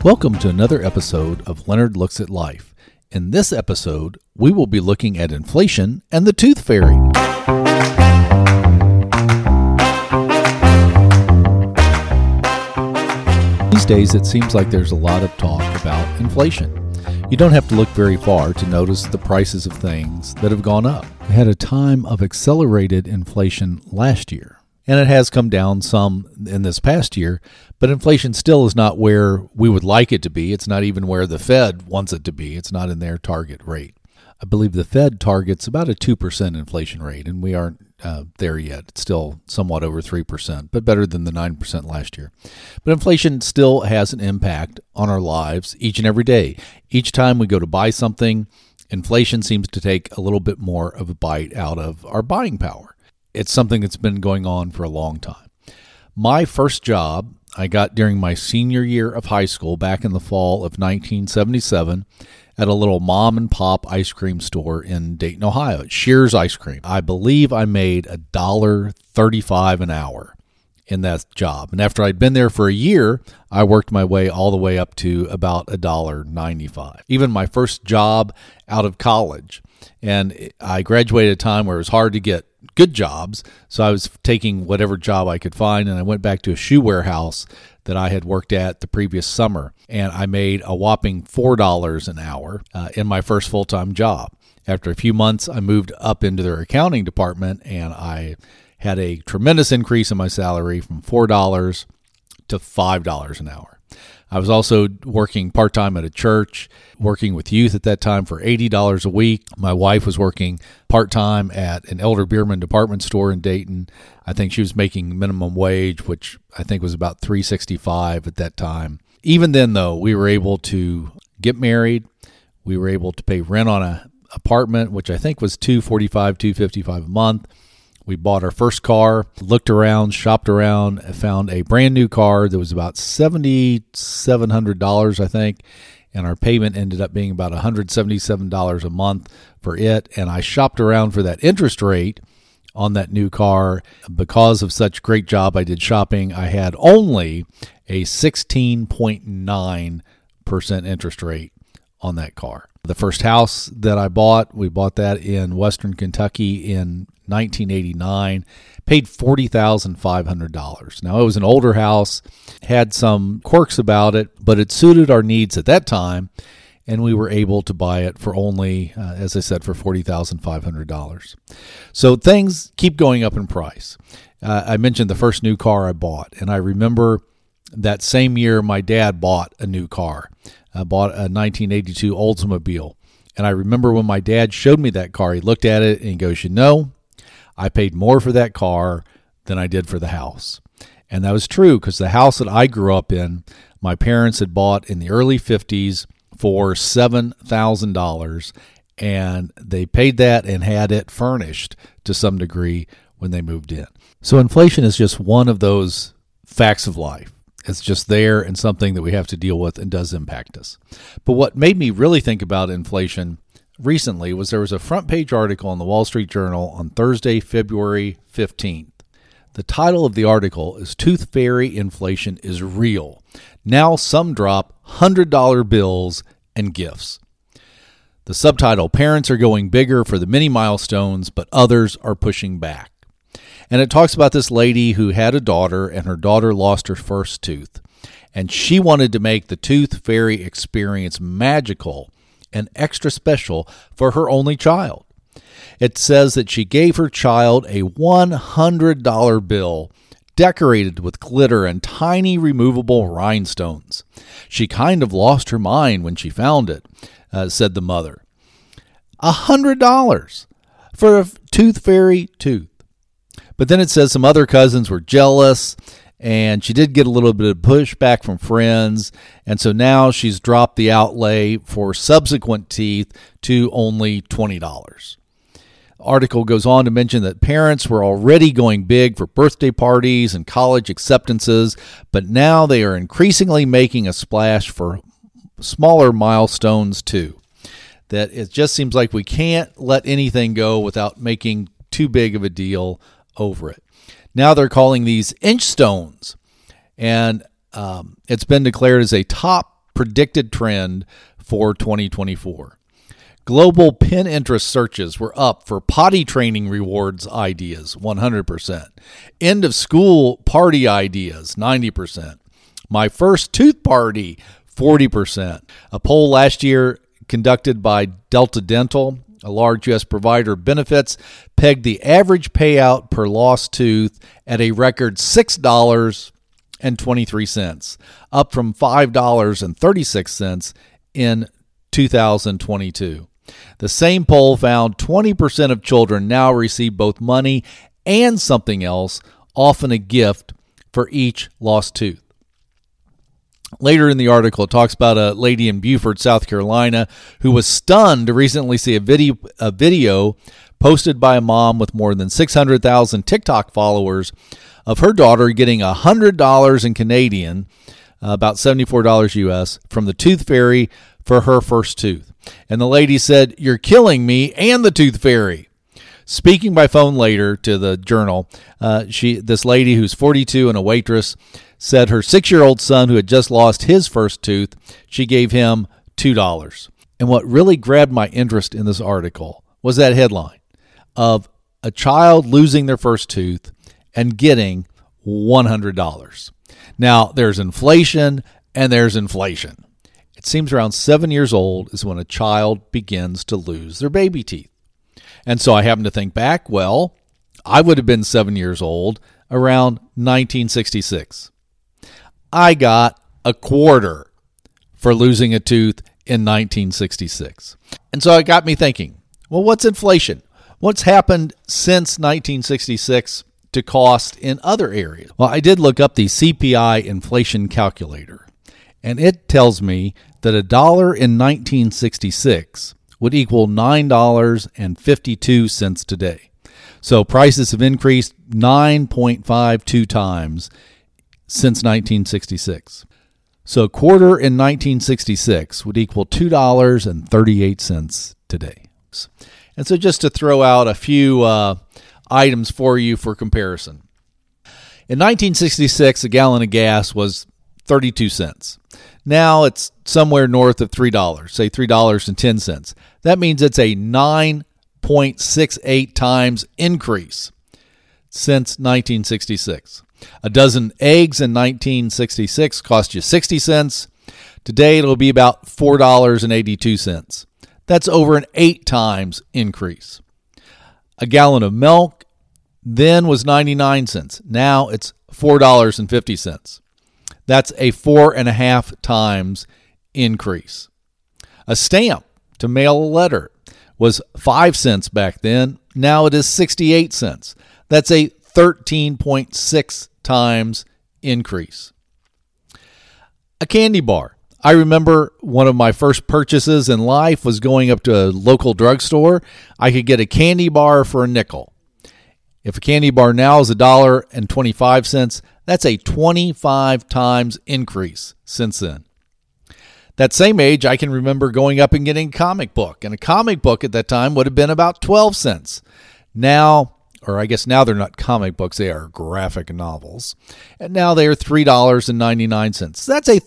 Welcome to another episode of Leonard Looks at Life. In this episode, we will be looking at inflation and the tooth fairy. These days, it seems like there's a lot of talk about inflation. You don't have to look very far to notice the prices of things that have gone up. We had a time of accelerated inflation last year, and it has come down some in this past year, but inflation still is not where we would like it to be. It's not even where the Fed wants it to be. It's not in their target rate. I believe the Fed targets about a 2% inflation rate, and we aren't there yet. It's still somewhat over 3%, but better than the 9% last year. But inflation still has an impact on our lives each and every day. Each time we go to buy something, inflation seems to take a little bit more of a bite out of our buying power. It's something that's been going on for a long time. My first job I got during my senior year of high school back in the fall of 1977 at a little mom and pop ice cream store in Dayton, Ohio, Shears Ice Cream. I believe I made $1.35 an hour in that job. And after I'd been there for a year, I worked my way all the way up to about $1.95. Even my first job out of college. And I graduated at a time where it was hard to get good jobs, so I was taking whatever job I could find, and I went back to a shoe warehouse that I had worked at the previous summer, and I made a whopping $4 an hour in my first full-time job. After a few months, I moved up into their accounting department, and I had a tremendous increase in my salary from $4 to $5 an hour. I was also working part-time at a church, working with youth at that time for $80 a week. My wife was working part-time at an Elder Beerman department store in Dayton. I think she was making minimum wage, which I think was about $3.65 at that time. Even then, though, we were able to get married. We were able to pay rent on an apartment, which I think was $245, $255 a month. We bought our first car, looked around, shopped around, found a brand new car that was about $7,700, I think, and our payment ended up being about $177 a month for it. And I shopped around for that interest rate on that new car. Because of such great job I did shopping, I had only a 16.9% interest rate on that car. The first house that I bought, we bought that in Western Kentucky in 1989, paid $40,500. Now, it was an older house, had some quirks about it, but it suited our needs at that time, and we were able to buy it for only, as I said, for $40,500. So things keep going up in price. I mentioned the first new car I bought, and I remember that same year my dad bought a new car. I bought a 1982 Oldsmobile. And I remember when my dad showed me that car, he looked at it and he goes, I paid more for that car than I did for the house. And that was true, because the house that I grew up in, my parents had bought in the early 50s for $7,000, and they paid that and had it furnished to some degree when they moved in. So inflation is just one of those facts of life. It's just there and something that we have to deal with and does impact us. But what made me really think about inflation recently was there was a front page article in the Wall Street Journal on Thursday, February 15th. The title of the article is "Tooth Fairy Inflation is Real. Now some drop $100 bills and gifts." The subtitle, "Parents are going bigger for the many milestones, but others are pushing back." And it talks about this lady who had a daughter, and her daughter lost her first tooth. And she wanted to make the tooth fairy experience magical and extra special for her only child. It says that she gave her child a $100 bill decorated with glitter and tiny removable rhinestones. She kind of lost her mind when she found it, said the mother. $100 for a tooth fairy tooth. But then it says some other cousins were jealous, and she did get a little bit of pushback from friends, and so now she's dropped the outlay for subsequent teeth to only $20. The article goes on to mention that parents were already going big for birthday parties and college acceptances, but now they are increasingly making a splash for smaller milestones too. That it just seems like we can't let anything go without making too big of a deal over it. Now they're calling these inch stones, and it's been declared as a top predicted trend for 2024. Global Pinterest searches were up for potty training rewards ideas, 100%. End of school party ideas, 90%. My first tooth party, 40%. A poll last year conducted by Delta Dental, a large U.S. provider of benefits, pegged the average payout per lost tooth at a record $6.23, up from $5.36 in 2022. The same poll found 20% of children now receive both money and something else, often a gift, for each lost tooth. Later in the article, it talks about a lady in Beaufort, South Carolina, who was stunned to recently see a video posted by a mom with more than 600,000 TikTok followers of her daughter getting $100 in Canadian, about $74 US, from the Tooth Fairy for her first tooth. And the lady said, "You're killing me and the Tooth Fairy." Speaking by phone later to the Journal, this lady who's 42 and a waitress said her 6-year-old son, who had just lost his first tooth, she gave him $2. And what really grabbed my interest in this article was that headline of a child losing their first tooth and getting $100. Now, there's inflation and there's inflation. It seems around 7 years old is when a child begins to lose their baby teeth. And so I happen to think back, well, I would have been 7 years old around 1966. I got a quarter for losing a tooth in 1966. And so it got me thinking, well, what's inflation? What's happened since 1966 to cost in other areas? Well, I did look up the CPI inflation calculator, and it tells me that $1 in 1966 would equal $9.52 today. So prices have increased 9.52 times since 1966. So a quarter in 1966 would equal $2.38 today. And so just to throw out a few items for you for comparison. In 1966, a gallon of gas was 32 cents. Now it's somewhere north of $3, say $3.10. That means it's a 9.68 times increase since 1966. A dozen eggs in 1966 cost you 60 cents. Today it'll be about $4.82. That's over an 8 times increase. A gallon of milk then was 99 cents. Now it's $4.50. That's a 4.5 times increase. A stamp to mail a letter was 5 cents back then. Now it is 68 cents. That's a 13.6 times increase. A candy bar. I remember one of my first purchases in life was going up to a local drugstore. I could get a candy bar for a nickel. If a candy bar now is $1.25, that's a 25 times increase since then. That same age, I can remember going up and getting a comic book. And a comic book at that time would have been about 12 cents. Now, or I guess now they're not comic books, they are graphic novels. And now they are $3.99. That's a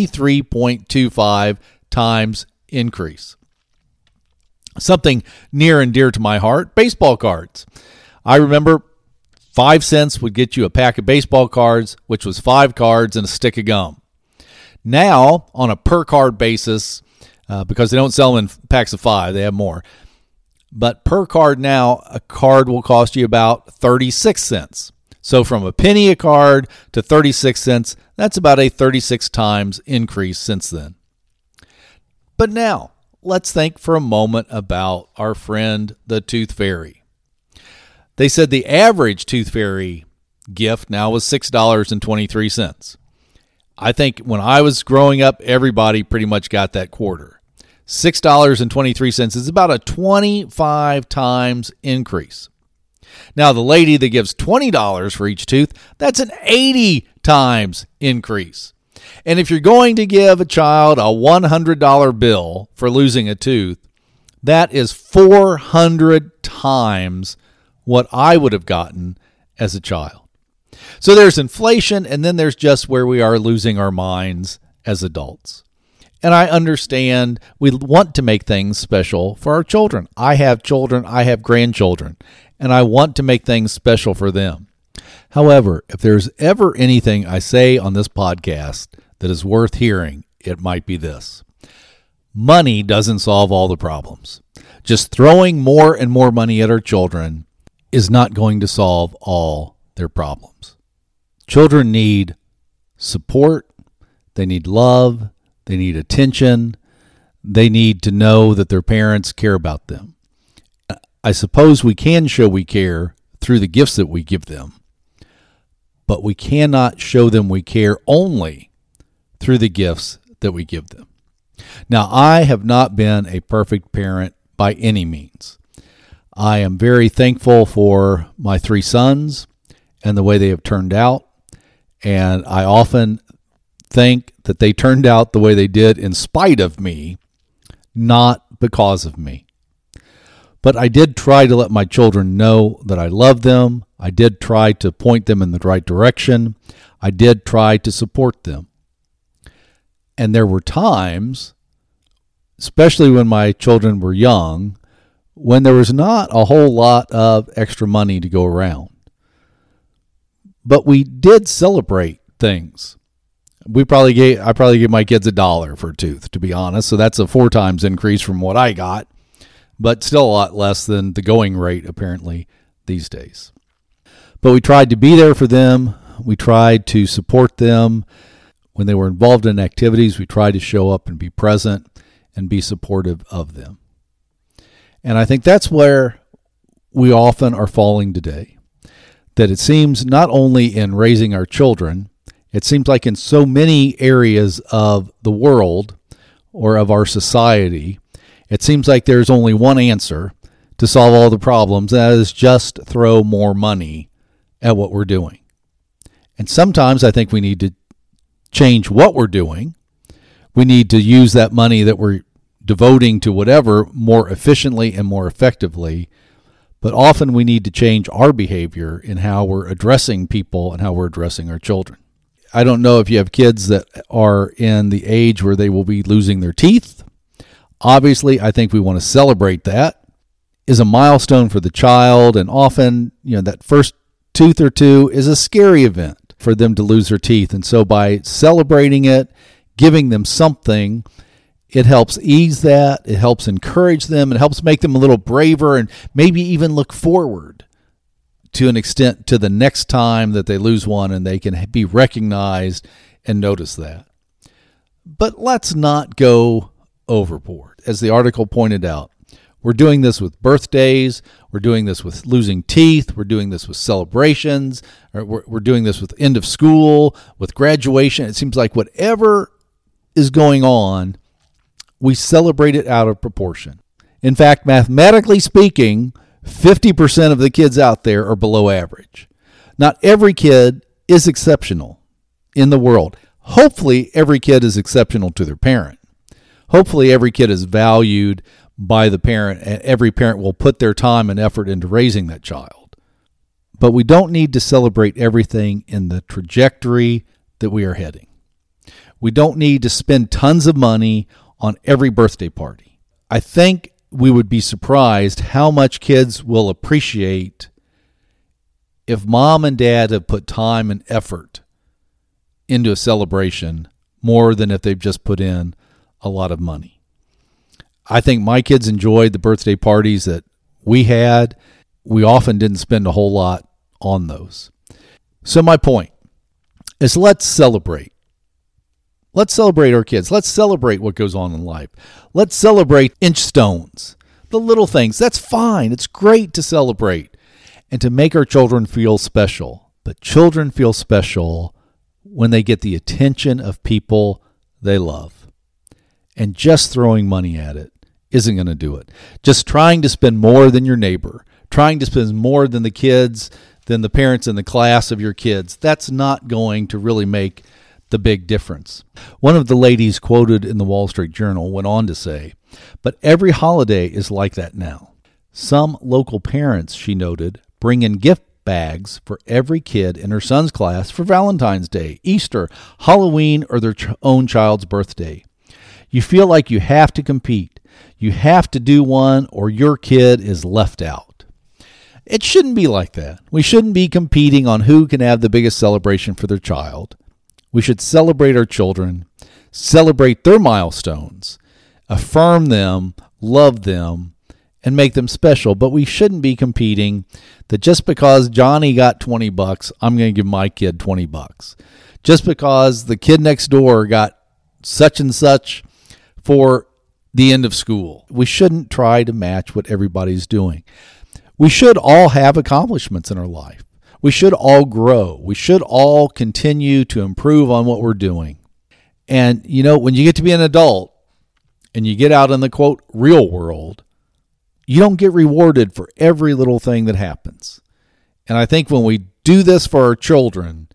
33.25 times increase. Something near and dear to my heart, baseball cards. I remember 5 cents would get you a pack of baseball cards, which was 5 cards and a stick of gum. Now, on a per card basis, because they don't sell them in packs of 5, they have more. But per card now, a card will cost you about 36 cents. So from a penny a card to 36 cents, that's about a 36 times increase since then. But now, let's think for a moment about our friend, the Tooth Fairy. They said the average Tooth Fairy gift now was $6.23. I think when I was growing up, everybody pretty much got that quarter. $6.23 is about a 25 times increase. Now, the lady that gives $20 for each tooth, that's an 80 times increase. And if you're going to give a child a $100 bill for losing a tooth, that is 400 times what I would have gotten as a child. So there's inflation, and then there's just where we are losing our minds as adults. And I understand we want to make things special for our children. I have children, I have grandchildren, and I want to make things special for them. However, if there's ever anything I say on this podcast that is worth hearing, it might be this. Money doesn't solve all the problems. Just throwing more and more money at our children is not going to solve all their problems. Children need support, they need love, they need attention, they need to know that their parents care about them. I suppose we can show we care through the gifts that we give them, but we cannot show them we care only through the gifts that we give them. Now, I have not been a perfect parent by any means. I am very thankful for my 3 sons and the way they have turned out, and I often think that they turned out the way they did in spite of me, not because of me. But I did try to let my children know that I love them. I did try to point them in the right direction. I did try to support them. And there were times, especially when my children were young, when there was not a whole lot of extra money to go around. But we did celebrate things. I probably gave my kids $1 for a tooth, to be honest. So that's a 4 times increase from what I got, but still a lot less than the going rate apparently these days. But we tried to be there for them. We tried to support them. When they were involved in activities, we tried to show up and be present and be supportive of them. And I think that's where we often are falling today. That it seems not only in raising our children, it seems like in so many areas of the world or of our society, it seems like there's only one answer to solve all the problems, and that is just throw more money at what we're doing. And sometimes I think we need to change what we're doing. We need to use that money that we're devoting to whatever more efficiently and more effectively. But often we need to change our behavior in how we're addressing people and how we're addressing our children. I don't know if you have kids that are in the age where they will be losing their teeth. Obviously, I think we want to celebrate that. Is a milestone for the child, and often, that first tooth or two is a scary event for them to lose their teeth. And so by celebrating it, giving them something, it helps ease that, it helps encourage them, it helps make them a little braver and maybe even look forward to an extent to the next time that they lose one and they can be recognized and notice that. But let's not go overboard. As the article pointed out, we're doing this with birthdays, we're doing this with losing teeth, we're doing this with celebrations, we're doing this with end of school, with graduation. It seems like whatever is going on, we celebrate it out of proportion. In fact, mathematically speaking, 50% of the kids out there are below average. Not every kid is exceptional in the world. Hopefully, every kid is exceptional to their parent. Hopefully, every kid is valued by the parent, and every parent will put their time and effort into raising that child. But we don't need to celebrate everything in the trajectory that we are heading. We don't need to spend tons of money on every birthday party. I think we would be surprised how much kids will appreciate if mom and dad have put time and effort into a celebration more than if they've just put in a lot of money. I think my kids enjoyed the birthday parties that we had. We often didn't spend a whole lot on those. So my point is, let's celebrate. Let's celebrate our kids. Let's celebrate what goes on in life. Let's celebrate inch stones, the little things. That's fine. It's great to celebrate and to make our children feel special. But children feel special when they get the attention of people they love. And just throwing money at it isn't going to do it. Just trying to spend more than your neighbor, trying to spend more than the kids, than the parents in the class of your kids, that's not going to really make the big difference. One of the ladies quoted in the Wall Street Journal went on to say, "But every holiday is like that now. Some local parents," she noted, "bring in gift bags for every kid in her son's class for Valentine's Day, Easter, Halloween, or their own child's birthday. You feel like you have to compete. You have to do one or your kid is left out. It shouldn't be like that. We shouldn't be competing on who can have the biggest celebration for their child. We should celebrate our children, celebrate their milestones, affirm them, love them, and make them special. But we shouldn't be competing that just because Johnny got $20, I'm going to give my kid $20. Just because the kid next door got such and such for the end of school. We shouldn't try to match what everybody's doing. We should all have accomplishments in our life. We should all grow. We should all continue to improve on what we're doing. And, when you get to be an adult and you get out in the, quote, real world, you don't get rewarded for every little thing that happens. And I think when we do this for our children,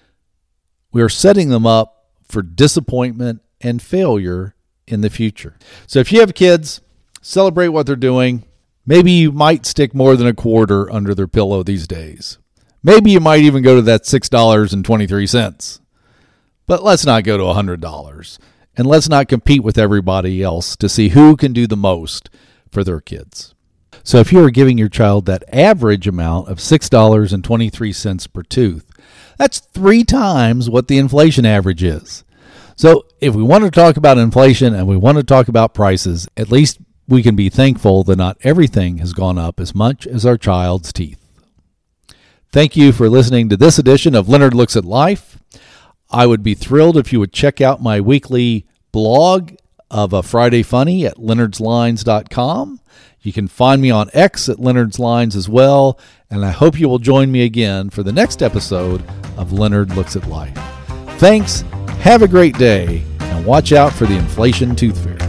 we are setting them up for disappointment and failure in the future. So if you have kids, celebrate what they're doing. Maybe you might stick more than a quarter under their pillow these days. Maybe you might even go to that $6.23. But let's not go to $100. And let's not compete with everybody else to see who can do the most for their kids. So if you are giving your child that average amount of $6.23 per tooth, that's 3 times what the inflation average is. So if we want to talk about inflation and we want to talk about prices, at least we can be thankful that not everything has gone up as much as our child's teeth. Thank you for listening to this edition of Leonard Looks at Life. I would be thrilled if you would check out my weekly blog of a Friday Funny at leonardslines.com. You can find me on X at Leonard's Lines as well, and I hope you will join me again for the next episode of Leonard Looks at Life. Thanks, have a great day, and watch out for the inflation tooth fairy.